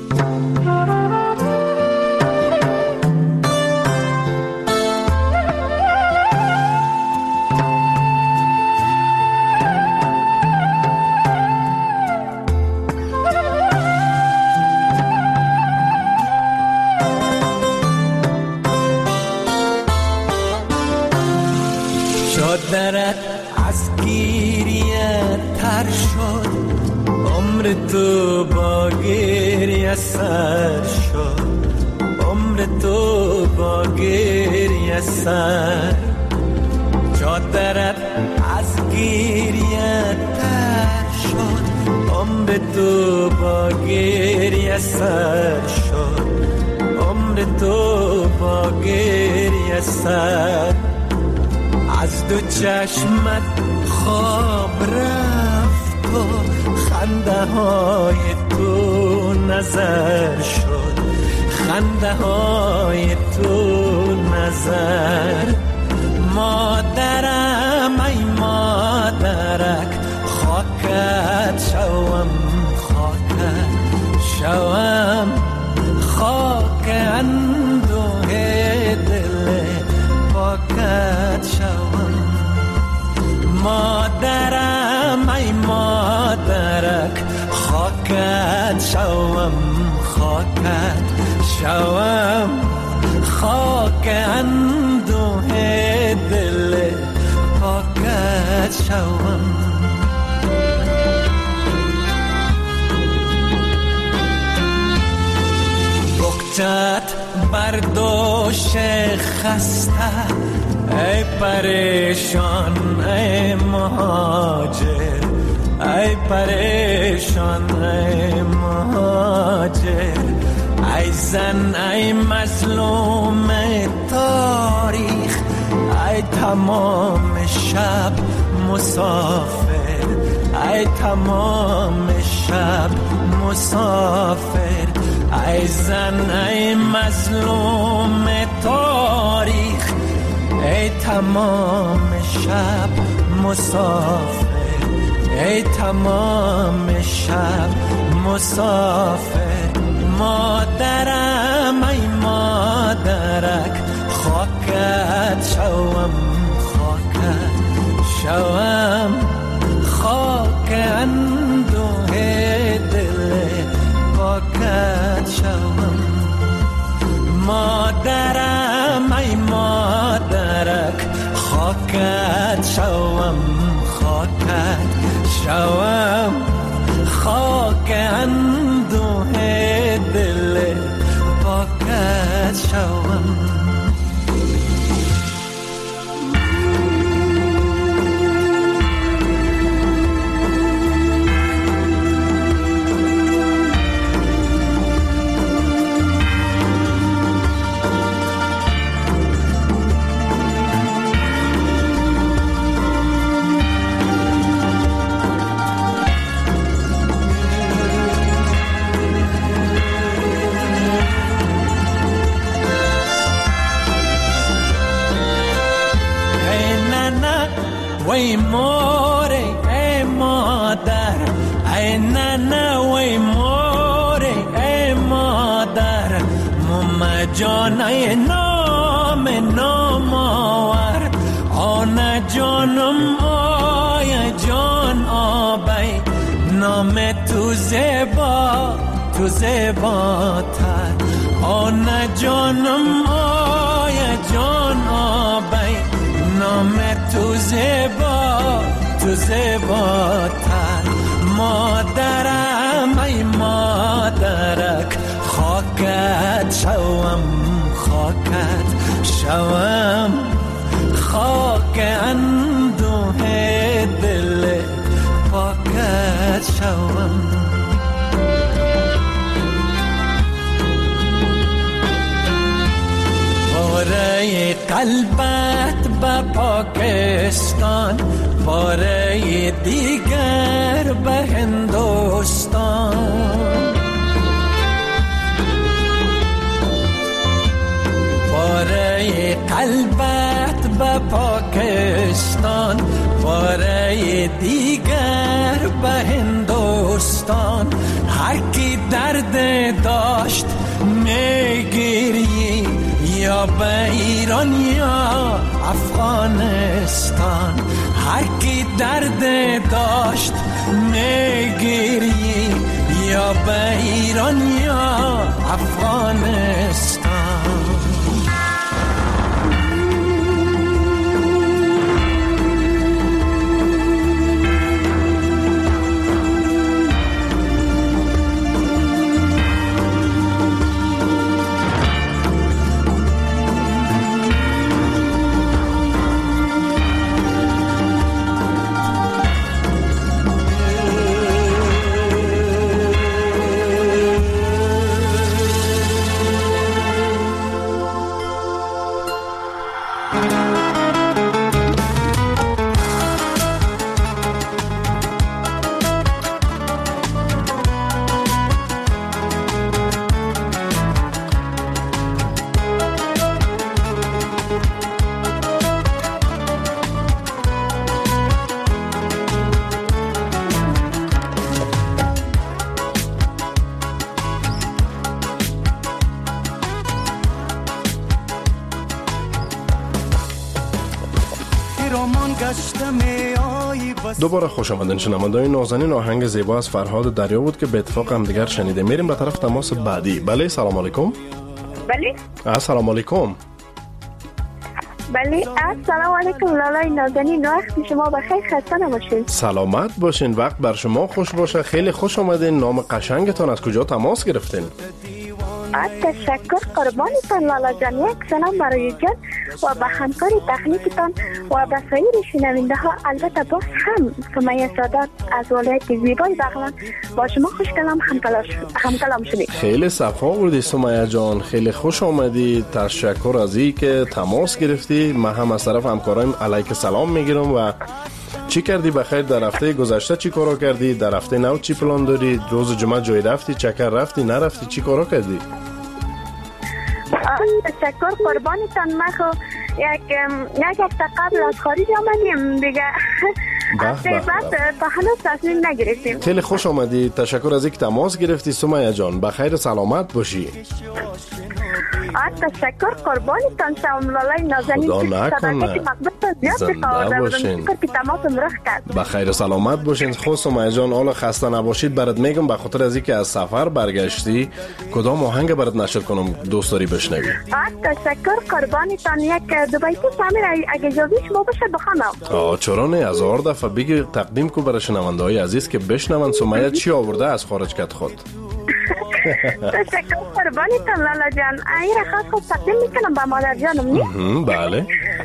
درت از گیریه تر شد، عمر تو با گریه سر شد، عمر تو با گریه سر. چادرت از گیریه تر شد، عمر تو با گریه سر شد، عمر تو با گریه سر. از دو چشمت خواب رفت و خنده های تو نظر شد، خنده های تو نظر. مادرم ای مادرک خاکت شوم، خاکت شوم، خاک اندوه دل پاکت شوم. مادرم ای مادرک خاکت شوم، خاکت شوم، خاک اندوه دل پاکت شوم. بکچت برداشت خسته ای پریشان ای مهاجر ای پریشان ای مهاجر ای زن ای مظلوم تاریخ ای تمام شب مسافر ای تمام شب مسافر ای زن ای مظلوم تاریخ ای تمام شب مسافر ای تمام شب مسافر مادرم ای مادرک خاکت شوم خاکت شوم خاک اندوه دل پاکت شوم مادرم ای مادرک خاکت شوم خاکت شوم خاک اندوه دل پاکت شوم وی موری ای مادر ای ننه وی موری ای مادر مم جان ای نام نام آور آن جانم آی جان آبی نام تو زیبا تو زیباتر آن جانم آی جان آبی نام تو زیبا تو زیباتر مادرم ای مادرک خاکت شوم خاکت شوم خاک اندوه دل پاکت شوم باره قلبت به پاکستان باره دیگر به هندوستان باره قلبت به پاکستان باره دیگر به هندوستان هر کی درد داشت میگیری یا به ایران یا افغانستان هر کی درد داشت میگیری یا به ایران یا افغانستان دوباره خوش آمدین شنوندگان نازنین. آهنگ زیبا از فرهاد دریا بود که به اتفاق هم دیگر شنیده. میریم به طرف تماس بعدی. بله سلام علیکم. بله السلام علیکم. بله السلام علیکم لالای نازنین، وقت شما بخیر، خسته نباشین. سلامت باشین، وقت بر شما خوش باشه. خیلی خوش آمدین. نام قشنگتان از کجا تماس گرفتین؟ تشکر قربانتان لالا جان. یک سلام برای جان و به همکار تکنیکتان و به سایر شنونده ها. البته باز هم سمیه سادات از ولایت زیبای بغلان با شما خوش کلام همکلام شدید. خیلی صفا بودی سمیه جان، خیلی خوش آمدی. تشکر از این که تماس گرفتی. من هم از طرف همکارایم علیک سلام میگیرم. و چی کردی بخیر در هفته گذشته؟ چی کارا کردی؟ در هفته نو چی پلان داری؟ روز جمعه جای رفتی؟ چکر رفتی؟ نرفتی؟ چی کارا کردی؟ تشکر قربانتان. من خو یک یک هفته قبل از خارج آمدیم دیگه. هفته بعد تا هنوز تصمیم نگرفتیم. خیلی خوش آمدی. تشکر از اینکه تماس گرفتی سمیه جان. بخیر سلامت باشی. تشکر قربانتان. شما لالای نازنین خدا نکنه. زنده باشین. بخیر سلامت باشین. خود سمیه جان حالا خسته نباشید برات میگم. به خاطر از اینکه از سفر برگشتی کدام آهنگ برات نشر کنم دوست داری بشنوی؟ تشکر قربانتان. یک دو بیتی سمیر اگه اجازه شما باشه بخوانم. آه چرا نه؟ هزار دفعه بگی تقدیم کو برای شنونده های عزیز که بشنون سمیه چی آورده از خارج کت خود. تشکر قربانتان لالا جان. این را خواست خود تقدیم میکنم به مادر جانم نی؟ بله.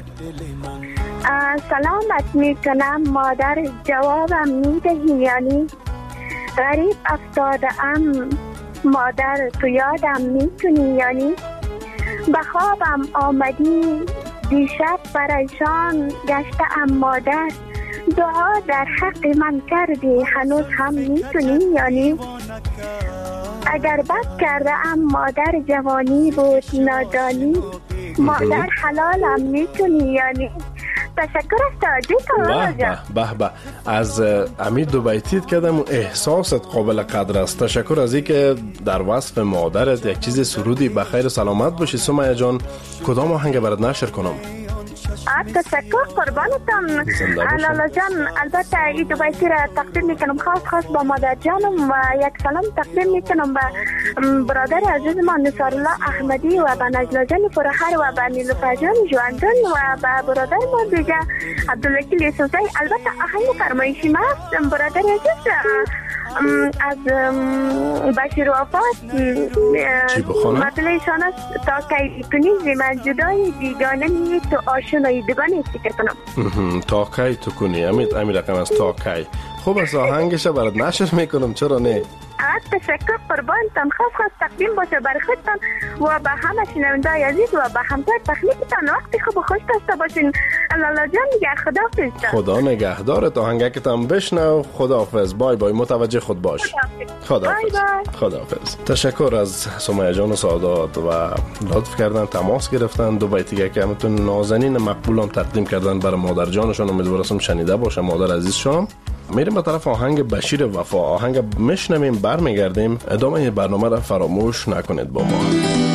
سلامت میکنم مادر، جوابم میدهی یعنی؟ غریب افتاده ام مادر، تو یادم میتونی یعنی؟ به خوابم آمدی دیشب پریشان گشته ام مادر، دعا در حق من کردی هنوز هم میتونی یعنی؟ اگر بد کرده ام مادر، جوانی بود نادانی، مادر حلالم میتونی یعنی؟ تشکر از توجهتان. به به به از امید دو بیتیت کردم. احساست قابل قدر است. تشکر از اینکه در وصف مادرت یک چیز سرودی. بخیر سلامت باشی سمیه جان. کدام آهنگ برات نشر کنم؟ تشکر قربانتان لالا جان. البته این دو بیتی را تقدیم میکنم خاص خاص با مادر جانم و یک سلام تقدیم میکنم به برادر عزیز ما نصار الله احمدی و به نجلا جان فرهر و به نیلوفر جان جواندون و به برادر ما دیگه عبدالوکیل یوسفی. البته آهنگ فرمایشی ما است برادر عزیز از بشیر وفات مطلعشان است. تا کی کنی زی من جدای بیگانه نیست تو آشنایی دیگانی فکر کنم. تا کی تو کنی امید امید رقم است تا کی. خوب است آهنگش برات نشر میکنم چرا نه؟ تشکر قربانتان. خاص خاص تقدیم باشه برای خودتان و به همه شنونده‌های عزیز و به همکار تکنیکتان. وقتی خوب و خوش داشته باشین. لالا جان دیگه خداحافظ. خدا نگهدارت. آهنگکتم بشنو. خداحافظ. بای بای. متوجه خود باش. خداحافظ. خداحافظ. تشکر از سمیه جان و سعادت و لطف کردن تماس گرفتن. دو بیتی که همتون نازنین مقبولم تقدیم کردن برای مادر جانشون. امیدوارم شنیده باشه مادر عزیزشون. میریم به طرف آهنگ بشیر وفا. آهنگ میشنویم برمیگردیم. ادامه برنامه را فراموش نکنید با ما.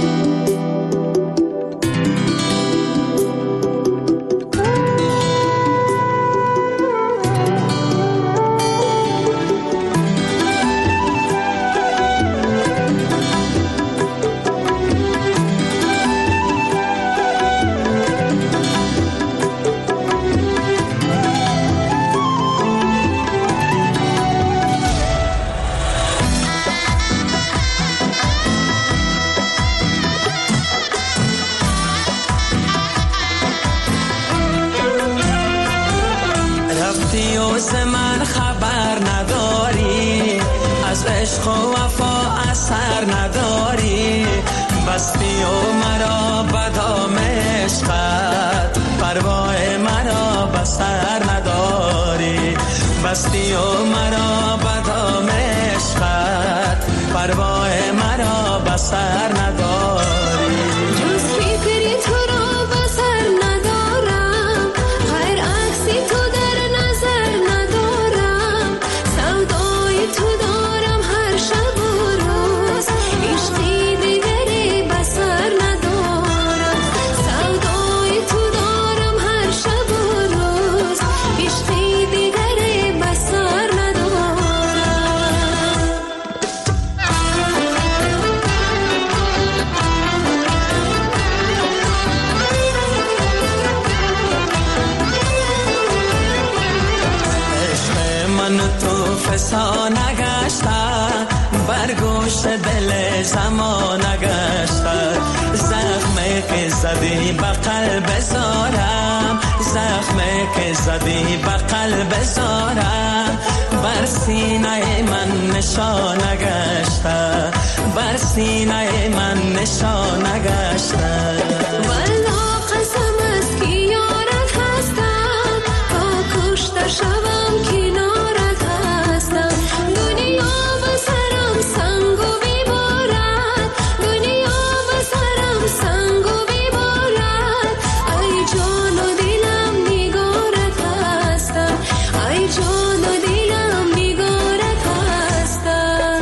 بستی و مرا بدام عشقت، پروای مرا بسر نداری. جز فکری تو را بسر ندارم، غیر عکسی تو در نظر ندارم. سودای تو دارم هر شب و روز، عشقی دیگری بسر ندارم. سودای تو دارم هر شب و روز، عشقی دیگری بسر ندارم. عشق من تو فسانه گشته، بر گوشت دل زمانه گشته. زدی به قلب زارم، زخمی که زدی به قلب زارم، بر سینه من نشانه گشته، بر سینه من نشانه گشته. والله قسم است که یارت هستم، تا کشته شوم کنارت هستم. دنیا به سرم سنگ و بیبارد، دنیا به سرم سنگ و بیبارد. ای جان و دلم نگارت هستم، ای جان و دلم نگارت هستم.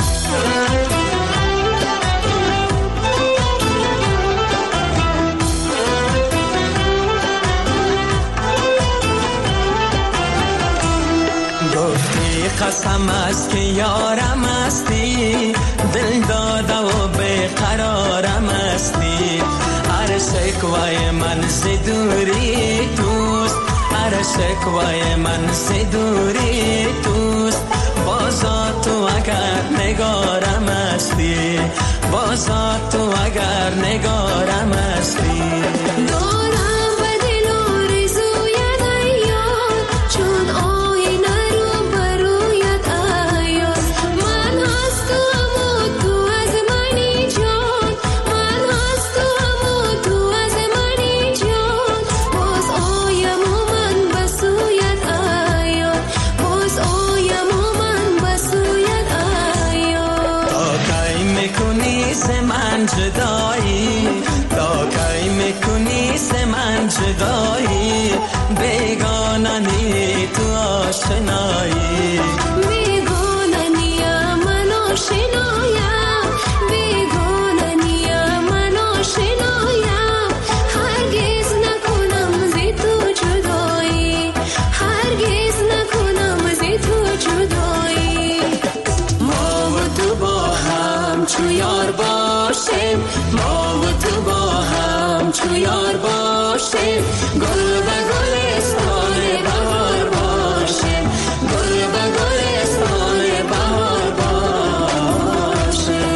گفتی قسم است که یارم هستی، دل داده و بیقرارم هستی. هر شکوای من ز دوری توست، هر شکوای من ز دوری توست. بازا تو اگر نگارم هستی، بازا تو اگر نگارم هستی. دارم به دل آرزویت ایاد، چون آینه رو برویت ایاد. من هستم و تو از منی جان، من هستم و تو از منی جان. باز آیم و من به سویت ایاد، باز آیم و من به سویت ایاد. تا کی میکنی ز من جدایی، تا کی میکنی ز من جدایی. بیگانه نی تو آشنایی، بیگانه نیم من آشنایم، بیگانه نیم من آشنایم. هرگز نکنم ز تو جدایی، هرگز نکنم ز تو جدایی. ما و تو با هم چو یار باشیم، ما و تو با هم چو یار باشیم. گل به گلستان بهار باشیم، گل به گلستان بهار باشیم.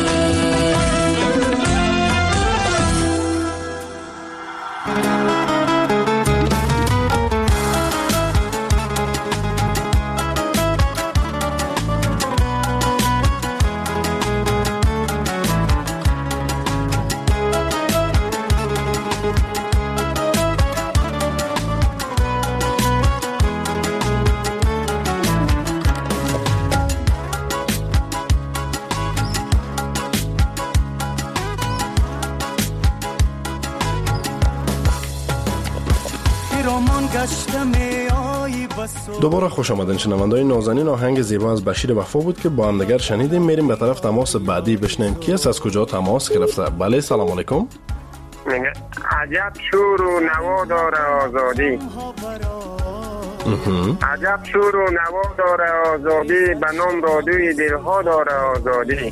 دوباره خوش آمدین شنونده‌های نازنین. آهنگ زیبا از بشیر وفا بود که با هم دیگر شنیدیم. میریم به طرف تماس بعدی بشنیم کی است، از کجا تماس گرفته. بله سلام علیکم. عجب شور و نوا داره آزادی، عجب شور و نوا داره آزادی. به نام رادوی دلها داره آزادی.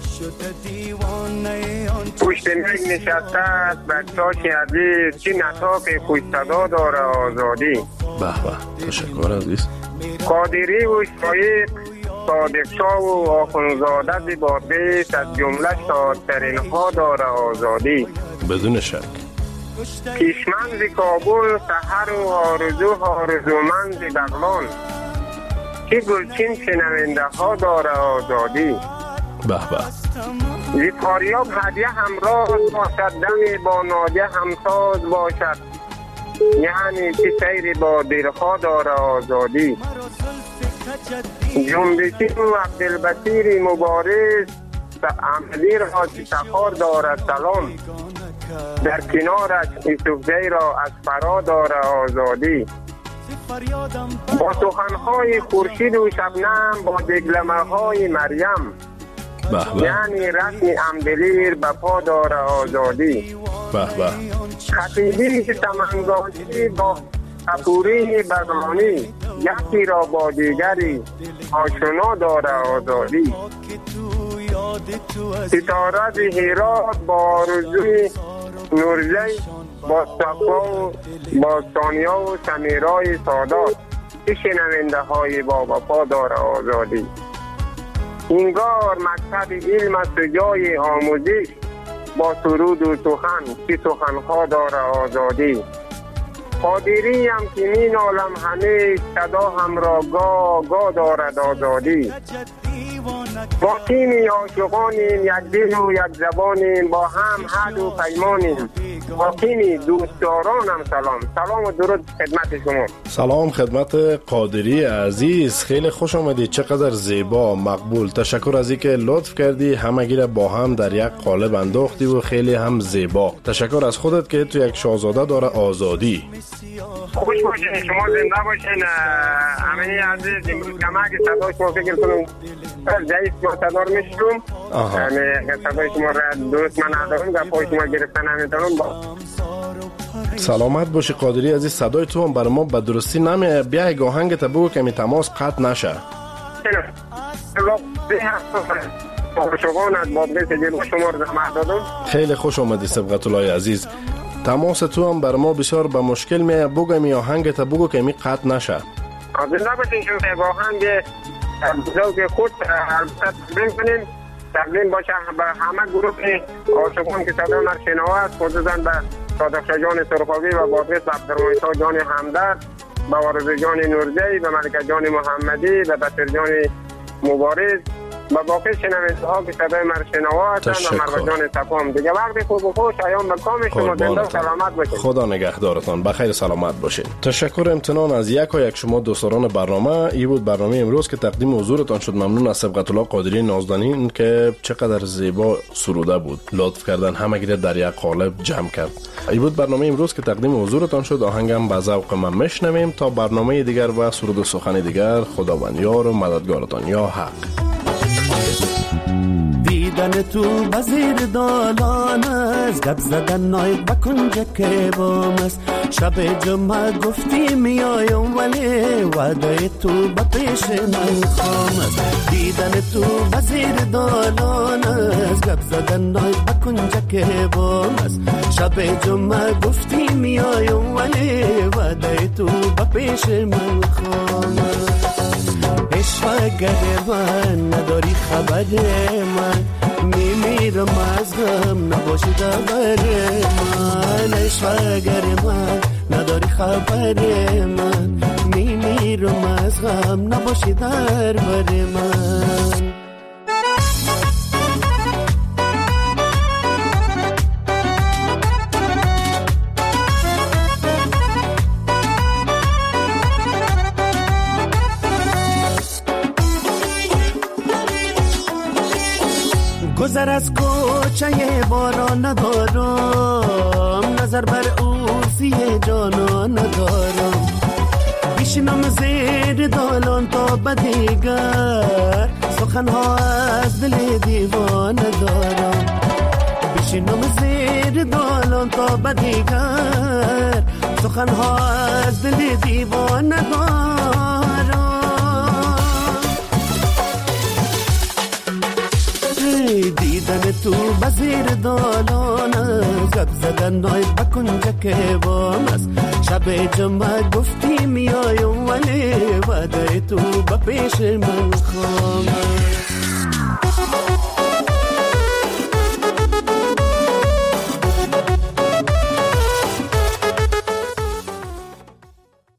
پشت میز نشسته است بکتاش عزیز، چی نطاق خوش صدا داره آزادی. به به تشکر عزیز. قادری و شایق، صادق شاه و آخونزاده زیبابیس، از جمله شادترین ها داره آزادی. بدون شک. کشمند کابل، سحر و آرزو آرزومند بغلان، که گلچین شنونده ها داره آزادی. به به. زی فاریاب هدیه همراه باشد، دمی با نادیه همساز باشد، یعنی که سیر با دلها داره آزادی. جنبشی و عبدالبصیر مبارز، عملی را تخار دارد سلام، در کنارش یوسفزی را از فرا داره آزادی. با سخنهای خورشید و شبنم، با دگلمه های مریم، یعنی رسم امدلیر به پا داره آزادی. به به. خطیبی سمنگانی با اپوری بغلانی، یکی را با دیگری آشنا داره آزادی. ستاره هرات با آرزوی نورزی، با صفا و با ثانیا و سمیرای سادات، که شنونده های با وفا داره آزادی. اینگار مکتب علم است و جای آموزش، با سرود و سخن که سخنها داره آزادی. قادری هم که می نالم همه صدا هم را گا گا دارد آزادی. با تیمی عاشقانیم، یک دل و یک زبانیم، با هم حد و پیمانیم. با تیمی دوستدارانم سلام. سلام و درود خدمت شما. سلام خدمت قادری عزیز، خیلی خوش آمدید. چقدر زیبا، مقبول. تشکر از اینکه لطف کردی همگی را با هم در یک قالب انداختی و خیلی هم زیبا. تشکر از خودت که تو یک شاهزاده داره آزادی. خوش باشین، شما زنده باشین. همه عزیز امروز کمک صدای شما فکر کنم ضعیف ما صدا رو میشتم. یعنی صدای شما را درست من ندارم، در پای شما گرفتن نمیتونم. با سلامت باشی قادری عزیز. صدای تو هم برای ما به درستی نمیه. بیا یک آهنگ تا بگو که می تماس قطع نشه. خیلی خوش آمدی سبقت الله عزیز. تماس تو هم برای ما بسیار به مشکل میه. بگو می آهنگ تا بگو که می قطع نشه. زنده باشین شما با آهنگ ذوق خود تقدیم کنیم. تقدیم باشه به همه گروه عاشقان که صدا ما شنواد، خصوصا به صادق جان سرخاوی و بادرس عبدالرحمن جان همدرد، به وارث جان نورزی، به ملکه جان محمدی، به بشیر جان مبارز، با باقی شنونده ها که صدای من شنوادن و مرد جان تفاهم. دیگه وقتی خوب و خوش ایام به کام شما. زنده و سلامت باشید. خدا نگهدارتان. بخیر سلامت باشید. تشکر امتنان از یک و یک شما دوستان برنامه. این بود برنامه امروز که تقدیم حضورتان شد. ممنون از سبقت الله قادری نازدانین که چقدر زیبا سروده بود. لطف کردن همگی در یک قالب جمع کرد. این بود برنامه امروز که تقدیم حضورتان شد. آهنگم به ذوق من میشنویم تا برنامه دیگر و سرود و سخن دیگر. خداوند یار و مددگارتان. یا حق. دیدن تو بزیر دالان است، گپ زدن نایب بکن جکه بام است. شب جمعه گفتی میایم ولی وعده تو به پیش من خام است. دیدن تو بزیر دالان است، گپ زدن نایب بکن جکه بام است. شب جمعه گفتی میایم ولی وعده تو به پیش من خام است. اشواگر من نداری خبر من، میمیرم از غم نباشی دبر من. اشواگر من نداری خبر من، میمیرم از غم نباشی در بر من. گذر از کوچه باران ندارم، نظر بر اوزی جانان ندارم. بیشنم زیر دالان تا بدیگر، سخنها از دل دیوان ندارم. بیشنم زیر دالان تا بدیگر، سخنها از دل دیوان ندارم. دیدن تو بزیر دالان است، گپ زدن نایب بکن جکه بام است. شب جمعه گفتی میایم ولی وعده تو به پیش من خام است.